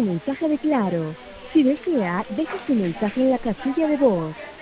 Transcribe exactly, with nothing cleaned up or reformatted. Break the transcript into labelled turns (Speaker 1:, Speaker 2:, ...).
Speaker 1: mensaje de Claro. Si desea, deje su mensaje en la casilla de voz.